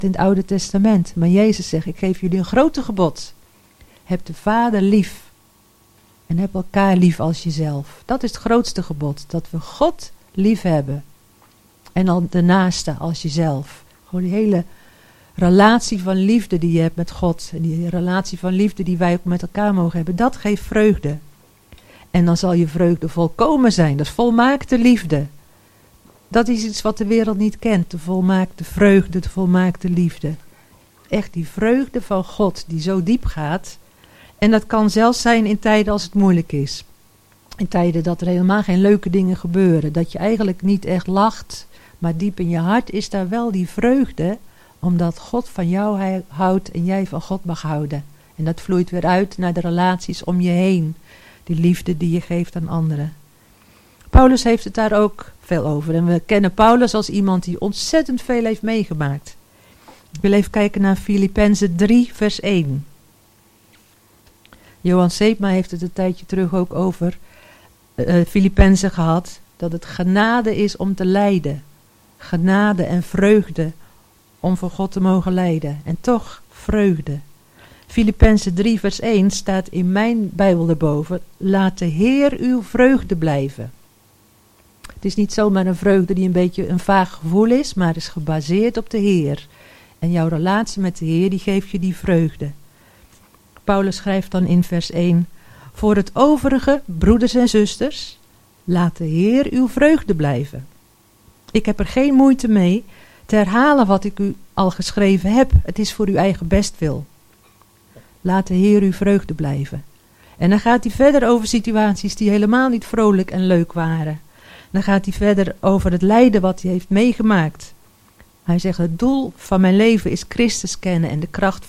in het Oude Testament. Maar Jezus zegt, ik geef jullie een grote gebod. Heb de Vader lief. En heb elkaar lief als jezelf. Dat is het grootste gebod. Dat we God lief hebben. En dan de naaste als jezelf. Gewoon die hele relatie van liefde die je hebt met God. En die relatie van liefde die wij ook met elkaar mogen hebben. Dat geeft vreugde. En dan zal je vreugde volkomen zijn. Dat is volmaakte liefde. Dat is iets wat de wereld niet kent. De volmaakte vreugde, de volmaakte liefde. Echt die vreugde van God die zo diep gaat. En dat kan zelfs zijn in tijden als het moeilijk is. In tijden dat er helemaal geen leuke dingen gebeuren. Dat je eigenlijk niet echt lacht. Maar diep in je hart is daar wel die vreugde. Omdat God van jou houdt en jij van God mag houden. En dat vloeit weer uit naar de relaties om je heen. Die liefde die je geeft aan anderen. Paulus heeft het daar ook veel over. En we kennen Paulus als iemand die ontzettend veel heeft meegemaakt. Ik wil even kijken naar Filippenzen 3 vers 1. Johan Seepma heeft het een tijdje terug ook over Filippenzen gehad. Dat het genade is om te lijden. Genade en vreugde om voor God te mogen lijden. En toch vreugde. Filippenzen 3 vers 1 staat in mijn Bijbel erboven. Laat de Heer uw vreugde blijven. Het is niet zomaar een vreugde die een beetje een vaag gevoel is. Maar is gebaseerd op de Heer. En jouw relatie met de Heer die geeft je die vreugde. Paulus schrijft dan in vers 1. Voor het overige, broeders en zusters. Laat de Heer uw vreugde blijven. Ik heb er geen moeite mee te herhalen wat ik u al geschreven heb. Het is voor uw eigen bestwil. Laat de Heer uw vreugde blijven. En dan gaat hij verder over situaties die helemaal niet vrolijk en leuk waren. Dan gaat hij verder over het lijden wat hij heeft meegemaakt. Hij zegt, het doel van mijn leven is Christus kennen en de kracht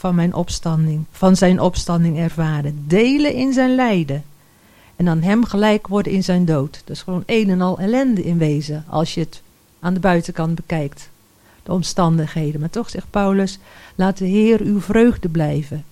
van zijn opstanding ervaren. Delen in zijn lijden. En aan hem gelijk worden in zijn dood. Dat is gewoon een en al ellende in wezen, als je het aan de buitenkant bekijkt. De omstandigheden. Maar toch zegt Paulus, laat de Heer uw vreugde blijven.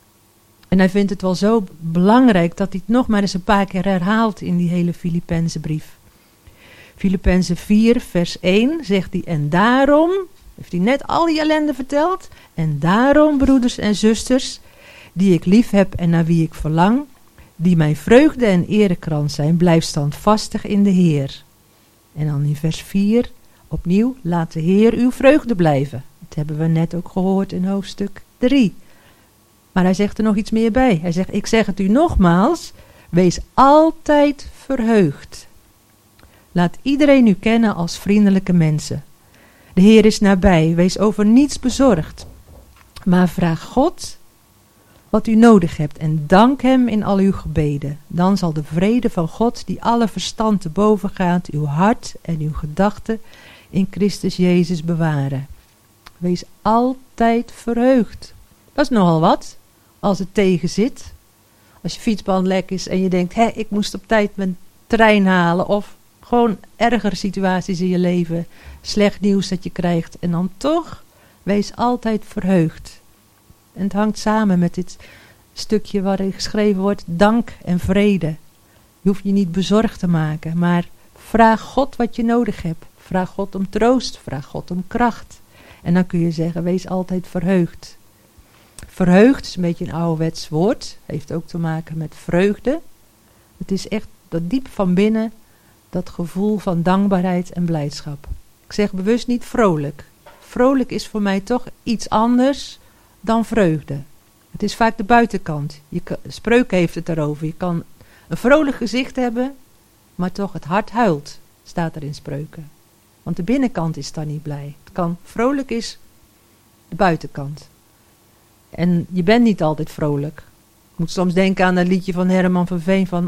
En hij vindt het wel zo belangrijk dat hij het nog maar eens een paar keer herhaalt in die hele Filippenzenbrief. Filippenzen 4 vers 1 zegt hij, en daarom, heeft hij net al die ellende verteld, en daarom, broeders en zusters, die ik lief heb en naar wie ik verlang, die mijn vreugde en erekrans zijn, blijf standvastig in de Heer. En dan in vers 4, opnieuw, laat de Heer uw vreugde blijven. Dat hebben we net ook gehoord in hoofdstuk 3. Maar hij zegt er nog iets meer bij. Hij zegt, ik zeg het u nogmaals, wees altijd verheugd. Laat iedereen u kennen als vriendelijke mensen. De Heer is nabij, wees over niets bezorgd. Maar vraag God wat u nodig hebt en dank hem in al uw gebeden. Dan zal de vrede van God, die alle verstand te boven gaat, uw hart en uw gedachten in Christus Jezus bewaren. Wees altijd verheugd. Dat is nogal wat, als het tegen zit. Als je fietsband lek is en je denkt, ik moest op tijd mijn trein halen. Of gewoon ergere situaties in je leven. Slecht nieuws dat je krijgt. En dan toch, wees altijd verheugd. En het hangt samen met dit stukje waarin geschreven wordt, dank en vrede. Je hoeft je niet bezorgd te maken, maar vraag God wat je nodig hebt. Vraag God om troost, vraag God om kracht. En dan kun je zeggen, wees altijd verheugd. Verheugd is een beetje een ouderwets woord. Heeft ook te maken met vreugde. Het is echt dat diep van binnen, dat gevoel van dankbaarheid en blijdschap. Ik zeg bewust niet vrolijk. Vrolijk is voor mij toch iets anders dan vreugde. Het is vaak de buitenkant. Spreuken heeft het daarover. Je kan een vrolijk gezicht hebben, maar toch het hart huilt, staat er in Spreuken. Want de binnenkant is dan niet blij. Het kan vrolijk is de buitenkant. En je bent niet altijd vrolijk. Ik moet soms denken aan dat liedje van Herman van Veen van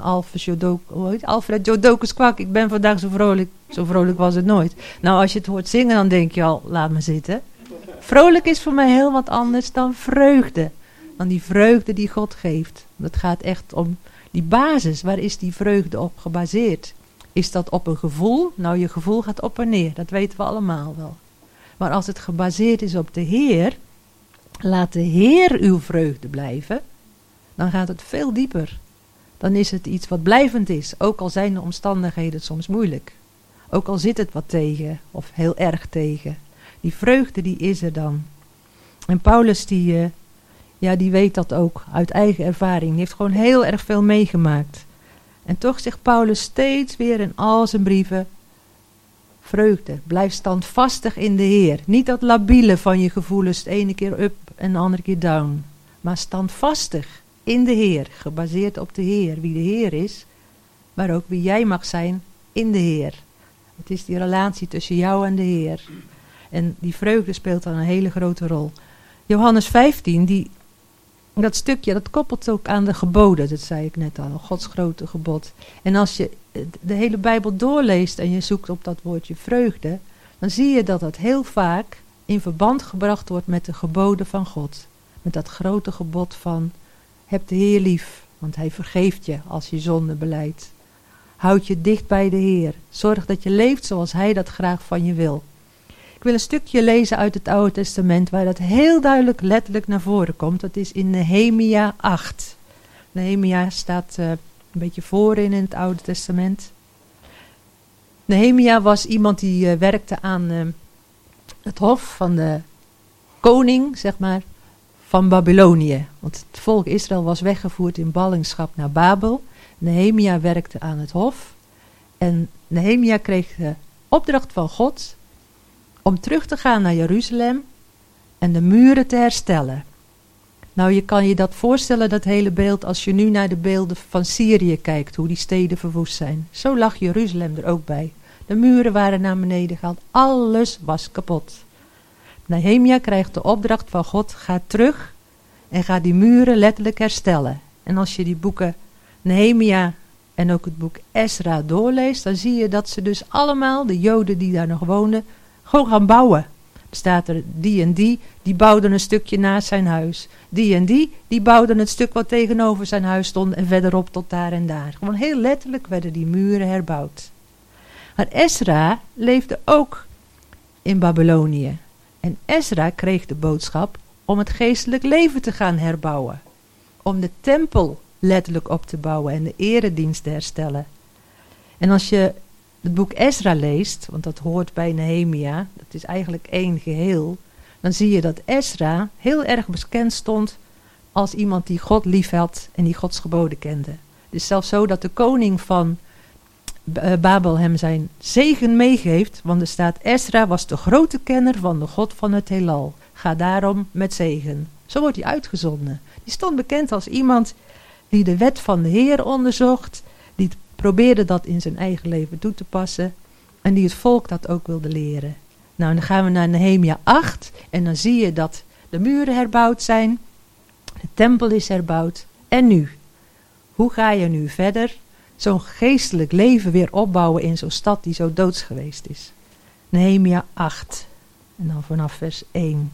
Alfred Jodocus Kwak. Ik ben vandaag zo vrolijk. Zo vrolijk was het nooit. Nou, als je het hoort zingen, dan denk je al, laat me zitten. Vrolijk is voor mij heel wat anders dan vreugde. Dan die vreugde die God geeft. Het gaat echt om die basis. Waar is die vreugde op gebaseerd? Is dat op een gevoel? Nou, je gevoel gaat op en neer. Dat weten we allemaal wel. Maar als het gebaseerd is op de Heer, laat de Heer uw vreugde blijven, dan gaat het veel dieper. Dan is het iets wat blijvend is, ook al zijn de omstandigheden soms moeilijk. Ook al zit het wat tegen, of heel erg tegen. Die vreugde die is er dan. En Paulus die weet dat ook uit eigen ervaring. Die heeft gewoon heel erg veel meegemaakt. En toch zegt Paulus steeds weer in al zijn brieven: vreugde, blijf standvastig in de Heer. Niet dat labiele van je gevoelens, de ene keer up en de andere keer down. Maar standvastig in de Heer, gebaseerd op de Heer. Wie de Heer is, maar ook wie jij mag zijn in de Heer. Het is die relatie tussen jou en de Heer. En die vreugde speelt dan een hele grote rol. Johannes 15, dat stukje, dat koppelt ook aan de geboden. Dat zei ik net al, Gods grote gebod. En als je de hele Bijbel doorleest en je zoekt op dat woordje vreugde, dan zie je dat dat heel vaak in verband gebracht wordt met de geboden van God. Met dat grote gebod van: heb de Heer lief, want Hij vergeeft je als je zonde belijdt. Houd je dicht bij de Heer. Zorg dat je leeft zoals Hij dat graag van je wil. Ik wil een stukje lezen uit het Oude Testament waar dat heel duidelijk letterlijk naar voren komt. Dat is in Nehemia 8. Nehemia staat een beetje voorin in het Oude Testament. Nehemia was iemand die werkte aan het hof van de koning, zeg maar, van Babylonië. Want het volk Israël was weggevoerd in ballingschap naar Babel. Nehemia werkte aan het hof. En Nehemia kreeg de opdracht van God om terug te gaan naar Jeruzalem en de muren te herstellen. Nou, je kan je dat voorstellen, dat hele beeld, als je nu naar de beelden van Syrië kijkt, hoe die steden verwoest zijn. Zo lag Jeruzalem er ook bij. De muren waren naar beneden gehaald, alles was kapot. Nehemia krijgt de opdracht van God: ga terug en ga die muren letterlijk herstellen. En als je die boeken Nehemia en ook het boek Ezra doorleest, dan zie je dat ze dus allemaal, de Joden die daar nog woonden, gewoon gaan bouwen. Er staat er die en die bouwden een stukje naast zijn huis. Die en die bouwden het stuk wat tegenover zijn huis stond en verderop tot daar en daar. Gewoon heel letterlijk werden die muren herbouwd. Maar Ezra leefde ook in Babylonië. En Ezra kreeg de boodschap om het geestelijk leven te gaan herbouwen. Om de tempel letterlijk op te bouwen en de eredienst te herstellen. En als je het boek Ezra leest, want dat hoort bij Nehemia, dat is eigenlijk één geheel, dan zie je dat Ezra heel erg bekend stond als iemand die God lief had en die Gods geboden kende. Het is zelfs zo dat de koning van Babel hem zijn zegen meegeeft, want er staat: Ezra was de grote kenner van de God van het heelal. Ga daarom met zegen. Zo wordt hij uitgezonden. Die stond bekend als iemand die de wet van de Heer onderzocht, die probeerde dat in zijn eigen leven toe te passen en die het volk dat ook wilde leren. Nou, dan gaan we naar Nehemia 8 en dan zie je dat de muren herbouwd zijn, de tempel is herbouwd. En nu? Hoe ga je nu verder zo'n geestelijk leven weer opbouwen in zo'n stad die zo doods geweest is? Nehemia 8 en dan vanaf vers 1.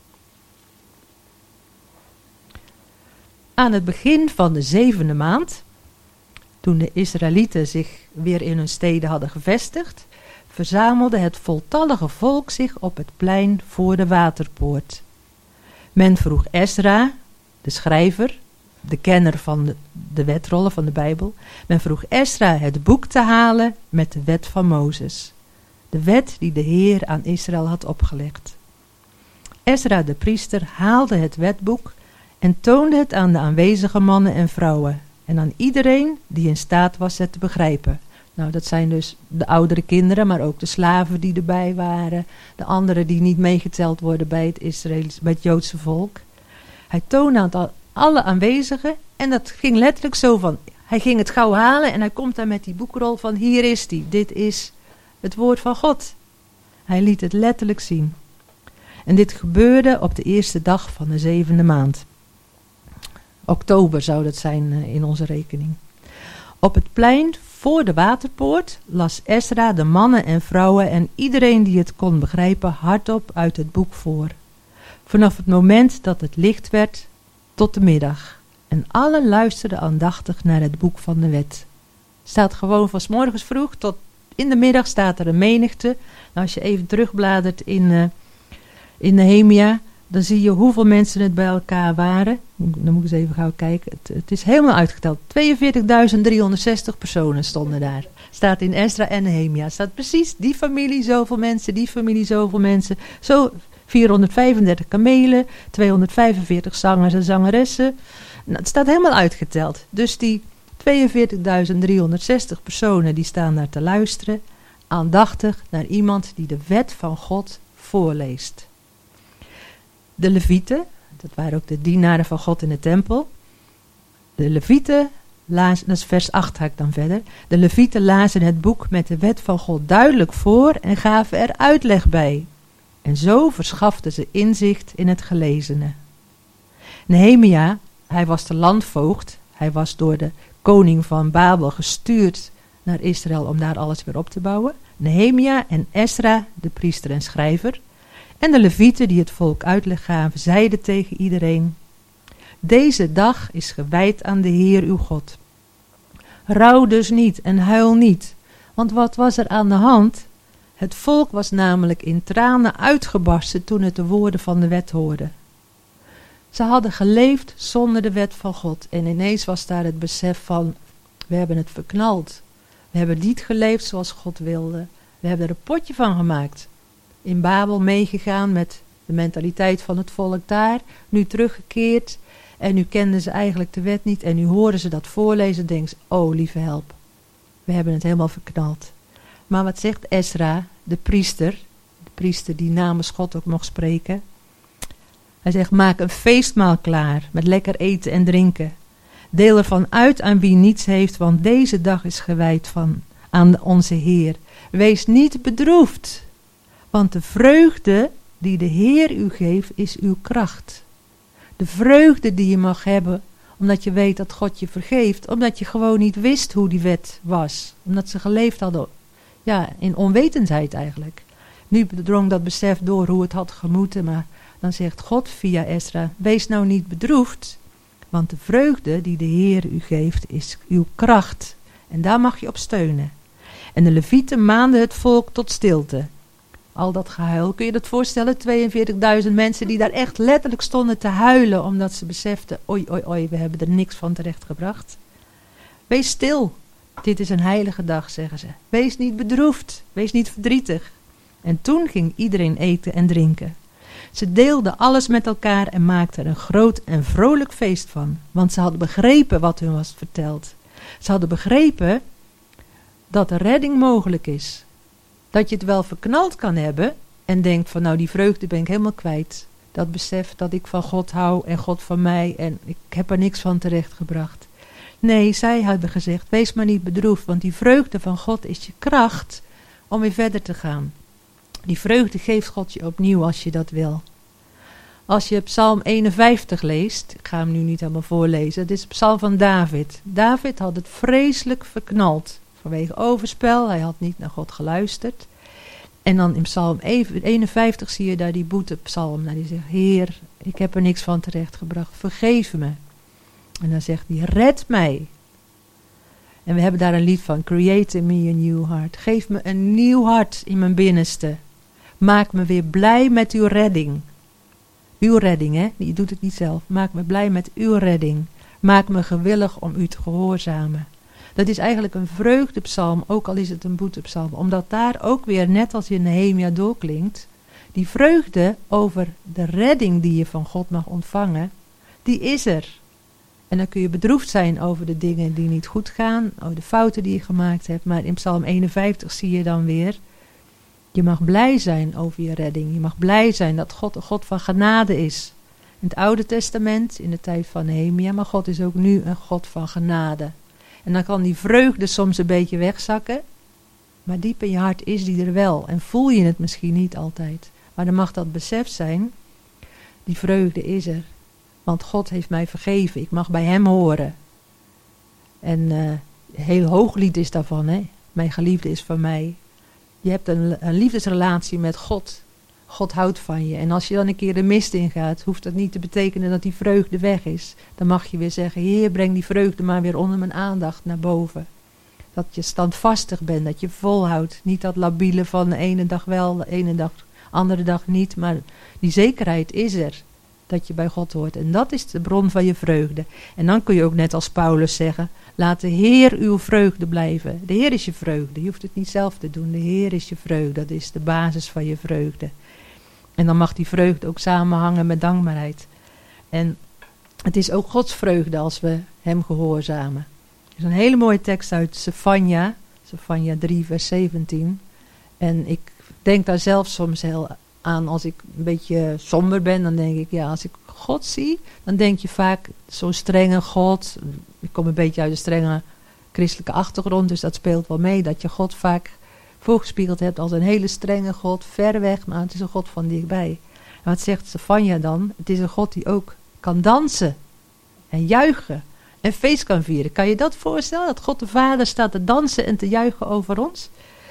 Aan het begin van de 7e maand, toen de Israëlieten zich weer in hun steden hadden gevestigd, verzamelde het voltallige volk zich op het plein voor de waterpoort. Men vroeg Ezra, de schrijver, de kenner van de wetrollen van de Bijbel, men vroeg Ezra het boek te halen met de wet van Mozes. De wet die de Heer aan Israël had opgelegd. Ezra de priester haalde het wetboek en toonde het aan de aanwezige mannen en vrouwen en aan iedereen die in staat was het te begrijpen. Nou, dat zijn dus de oudere kinderen, maar ook de slaven die erbij waren, de anderen die niet meegeteld worden bij het Joodse volk. Hij toonde aan alle aanwezigen en dat ging letterlijk zo van, hij ging het gauw halen en hij komt daar met die boekrol van: hier is die, dit is het woord van God. Hij liet het letterlijk zien. En dit gebeurde op de eerste dag van de 7e maand. Oktober zou dat zijn in onze rekening. Op het plein voor de waterpoort las Ezra de mannen en vrouwen en iedereen die het kon begrijpen hardop uit het boek voor. Vanaf het moment dat het licht werd tot de middag. En allen luisterden aandachtig naar het boek van de wet. Staat gewoon van 's morgens vroeg tot in de middag staat er een menigte. Nou, als je even terugbladert in Nehemia, dan zie je hoeveel mensen het bij elkaar waren. Dan moet ik eens even gauw kijken. Het is helemaal uitgeteld. 42.360 personen stonden daar. Staat in Ezra en Nehemia. Staat precies die familie zoveel mensen, die familie zoveel mensen. Zo 435 kamelen, 245 zangers en zangeressen. Nou, het staat helemaal uitgeteld. Dus die 42.360 personen die staan daar te luisteren, aandachtig naar iemand die de wet van God voorleest. De Levieten, dat waren ook de dienaren van God in de tempel. De Levieten lazen, dat is vers 8 ga ik dan verder. De Levieten lazen het boek met de wet van God duidelijk voor en gaven er uitleg bij. En zo verschaften ze inzicht in het gelezene. Nehemia, hij was de landvoogd. Hij was door de koning van Babel gestuurd naar Israël om daar alles weer op te bouwen. Nehemia en Esra, de priester en schrijver. En de Levieten die het volk uitleg gaven, zeiden tegen iedereen: deze dag is gewijd aan de Heer uw God. Rouw dus niet en huil niet, want wat was er aan de hand? Het volk was namelijk in tranen uitgebarsten toen het de woorden van de wet hoorde. Ze hadden geleefd zonder de wet van God en ineens was daar het besef van: we hebben het verknald. We hebben niet geleefd zoals God wilde. We hebben er een potje van gemaakt. In Babel meegegaan met de mentaliteit van het volk daar, nu teruggekeerd en nu kenden ze eigenlijk de wet niet en nu horen ze dat voorlezen, denken ze: oh lieve help, we hebben het helemaal verknald. Maar wat zegt Esra, de priester die namens God ook mocht spreken? Hij zegt: maak een feestmaal klaar met lekker eten en drinken. Deel ervan uit aan wie niets heeft, want deze dag is gewijd aan onze Heer. Wees niet bedroefd, want de vreugde die de Heer u geeft is uw kracht. De vreugde die je mag hebben, omdat je weet dat God je vergeeft, omdat je gewoon niet wist hoe die wet was. Omdat ze geleefd hadden, in onwetendheid eigenlijk. Nu drong dat besef door hoe het had gemoeten, maar dan zegt God via Esra: wees nou niet bedroefd, want de vreugde die de Heer u geeft is uw kracht. En daar mag je op steunen. En de Levieten maanden het volk tot stilte. Al dat gehuil, kun je dat voorstellen? 42.000 mensen die daar echt letterlijk stonden te huilen, omdat ze beseften: oei, we hebben er niks van terechtgebracht. Wees stil, dit is een heilige dag, zeggen ze. Wees niet bedroefd, wees niet verdrietig. En toen ging iedereen eten en drinken. Ze deelden alles met elkaar en maakten er een groot en vrolijk feest van. Want ze hadden begrepen wat hun was verteld. Ze hadden begrepen dat de redding mogelijk is. Dat je het wel verknald kan hebben en denkt van: nou, die vreugde ben ik helemaal kwijt. Dat besef dat ik van God hou en God van mij en ik heb er niks van terechtgebracht. Nee, zij hadden gezegd: wees maar niet bedroefd, want die vreugde van God is je kracht om weer verder te gaan. Die vreugde geeft God je opnieuw als je dat wil. Als je Psalm 51 leest, ik ga hem nu niet helemaal voorlezen, het is de psalm van David. David had het vreselijk verknald vanwege overspel, hij had niet naar God geluisterd. En dan in Psalm 51 zie je daar die boetepsalm. Nou, die zegt: Heer, ik heb er niks van terechtgebracht, vergeef me. En dan zegt hij: red mij. En we hebben daar een lied van: Create in me a new heart. Geef me een nieuw hart in mijn binnenste. Maak me weer blij met uw redding. Uw redding, hè? Je doet het niet zelf. Maak me blij met uw redding. Maak me gewillig om u te gehoorzamen. Dat is eigenlijk een vreugdepsalm, ook al is het een boetepsalm. Omdat daar ook weer, net als in Nehemia doorklinkt, die vreugde over de redding die je van God mag ontvangen, die is er. En dan kun je bedroefd zijn over de dingen die niet goed gaan, over de fouten die je gemaakt hebt. Maar in Psalm 51 zie je dan weer: je mag blij zijn over je redding. Je mag blij zijn dat God een God van genade is. In het Oude Testament, in de tijd van Nehemia, maar God is ook nu een God van genade. En dan kan die vreugde soms een beetje wegzakken, maar diep in je hart is die er wel. En voel je het misschien niet altijd. Maar dan mag dat besef zijn: die vreugde is er. Want God heeft mij vergeven, ik mag bij hem horen. En een heel hooglied is daarvan, hè? Mijn geliefde is van mij. Je hebt een liefdesrelatie met God. God houdt van je. En als je dan een keer de mist ingaat, hoeft dat niet te betekenen dat die vreugde weg is. Dan mag je weer zeggen: Heer, breng die vreugde maar weer onder mijn aandacht naar boven. Dat je standvastig bent, dat je volhoudt. Niet dat labiele van de ene dag wel, de andere dag niet. Maar die zekerheid is er, dat je bij God hoort. En dat is de bron van je vreugde. En dan kun je ook net als Paulus zeggen: laat de Heer uw vreugde blijven. De Heer is je vreugde. Je hoeft het niet zelf te doen. De Heer is je vreugde. Dat is de basis van je vreugde. En dan mag die vreugde ook samenhangen met dankbaarheid. En het is ook Gods vreugde als we hem gehoorzamen. Er is een hele mooie tekst uit Sefanja 3 vers 17. En ik denk daar zelf soms heel aan als ik een beetje somber ben. Dan denk ik, ja, als ik God zie, dan denk je vaak zo'n strenge God. Ik kom een beetje uit een strenge christelijke achtergrond, dus dat speelt wel mee. Dat je God vaak voorgespiegeld hebt als een hele strenge God, ver weg, maar het is een God van dichtbij. En wat zegt Sefanja dan? Het is een God die ook kan dansen en juichen en feest kan vieren. Kan je dat voorstellen? Dat God de Vader staat te dansen en te juichen over ons?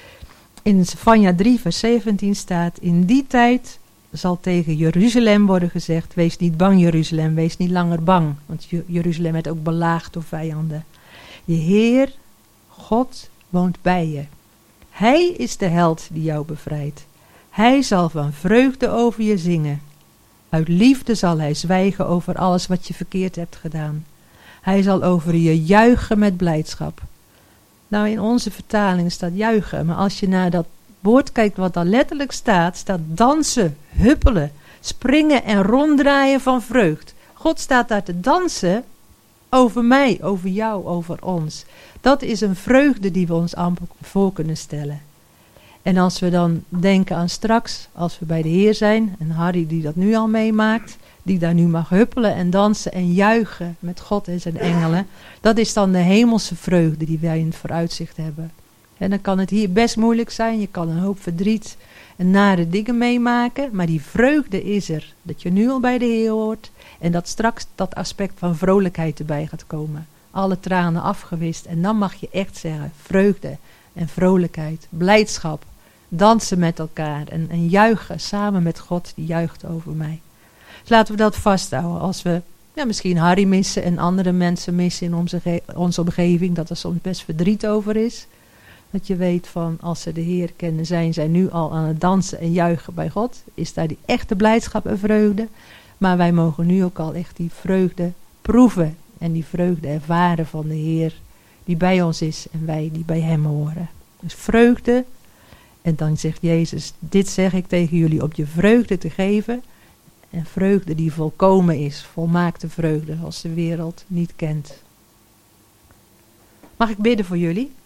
In Sefanja 3 vers 17 staat: in die tijd zal tegen Jeruzalem worden gezegd: wees niet bang, Jeruzalem, wees niet langer bang. Want Jeruzalem werd ook belaagd door vijanden. Je Heer, God, woont bij je. Hij is de held die jou bevrijdt. Hij zal van vreugde over je zingen. Uit liefde zal hij zwijgen over alles wat je verkeerd hebt gedaan. Hij zal over je juichen met blijdschap. Nou, in onze vertaling staat juichen, maar als je naar dat woord kijkt wat daar letterlijk staat, staat dansen, huppelen, springen en ronddraaien van vreugd. God staat daar te dansen over mij, over jou, over ons. Dat is een vreugde die we ons amper voor kunnen stellen. En als we dan denken aan straks, als we bij de Heer zijn, en Harry die dat nu al meemaakt, die daar nu mag huppelen en dansen en juichen met God en zijn engelen, dat is dan de hemelse vreugde die wij in het vooruitzicht hebben. En dan kan het hier best moeilijk zijn, je kan een hoop verdriet en nare dingen meemaken, maar die vreugde is er, dat je nu al bij de Heer hoort en dat straks dat aspect van vrolijkheid erbij gaat komen. Alle tranen afgewist en dan mag je echt zeggen, vreugde en vrolijkheid, blijdschap, dansen met elkaar en juichen samen met God die juicht over mij. Dus laten we dat vasthouden als we misschien Harry missen en andere mensen missen in onze omgeving, dat er soms best verdriet over is. Dat je weet van als ze de Heer kennen, zijn zij nu al aan het dansen en juichen bij God. Is daar die echte blijdschap en vreugde. Maar wij mogen nu ook al echt die vreugde proeven en die vreugde ervaren van de Heer die bij ons is en wij die bij hem horen. Dus vreugde. En dan zegt Jezus, dit zeg ik tegen jullie op je vreugde te geven. En vreugde die volkomen is, volmaakte vreugde, als de wereld niet kent. Mag ik bidden voor jullie?